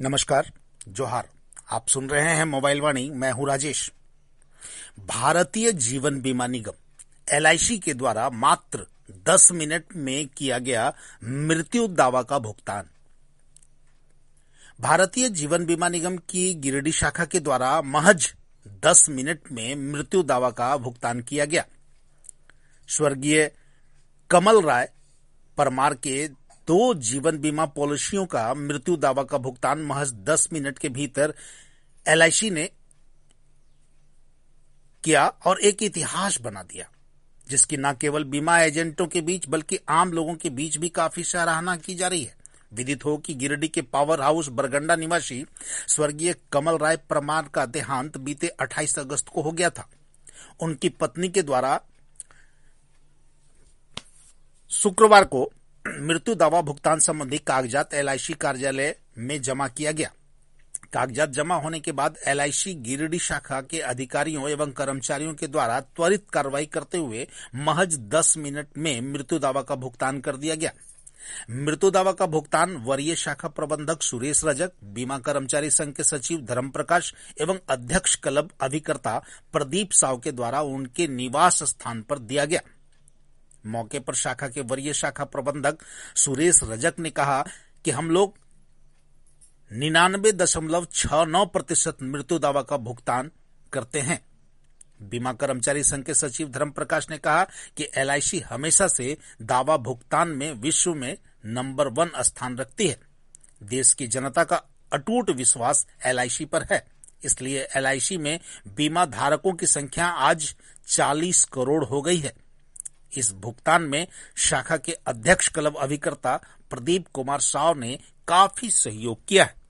नमस्कार, जोहार। आप सुन रहे हैं मोबाइल वाणी। मैं हूं राजेश। भारतीय जीवन बीमा निगम एलआईसी के द्वारा मात्र 10 मिनट में किया गया मृत्यु दावा का भुगतान। भारतीय जीवन बीमा निगम की गिरिडीह शाखा के द्वारा महज 10 मिनट में मृत्यु दावा का भुगतान किया गया। स्वर्गीय कमल राय परमार के 2 जीवन बीमा पॉलिसियों का मृत्यु दावा का भुगतान महज 10 मिनट के भीतर एलआईसी ने किया और एक इतिहास बना दिया, जिसकी न केवल बीमा एजेंटों के बीच बल्कि आम लोगों के बीच भी काफी सराहना की जा रही है। विदित हो कि गिरिडीह के पावर हाउस बरगंडा निवासी स्वर्गीय कमल राय परमार का देहांत बीते 28 अगस्त को हो गया था। उनकी पत्नी के द्वारा शुक्रवार को मृत्यु दावा भुगतान संबंधी कागजात एलआईसी कार्यालय में जमा किया गया। कागजात जमा होने के बाद एलआईसी गिरिडीह शाखा के अधिकारियों एवं कर्मचारियों के द्वारा त्वरित कार्रवाई करते हुए महज 10 मिनट में मृत्यु दावा का भुगतान कर दिया गया। मृत्यु दावा का भुगतान वरीय शाखा प्रबंधक सुरेश रजक, बीमा कर्मचारी संघ के सचिव धर्म प्रकाश एवं अध्यक्ष क्लब अभिकर्ता प्रदीप साव के द्वारा उनके निवास स्थान पर दिया गया। मौके पर शाखा के वरीय शाखा प्रबंधक सुरेश रजक ने कहा कि हम लोग 99.69% मृत्यु दावा का भुगतान करते हैं। बीमा कर्मचारी संघ के सचिव धर्म प्रकाश ने कहा कि एलआईसी हमेशा से दावा भुगतान में विश्व में नंबर 1 स्थान रखती है। देश की जनता का अटूट विश्वास एलआईसी पर है, इसलिए एलआईसी में बीमा धारकों की संख्या आज 40 करोड़ हो गई है। इस भुगतान में शाखा के अध्यक्ष क्लब अभिकर्ता प्रदीप कुमार साव ने काफी सहयोग किया है।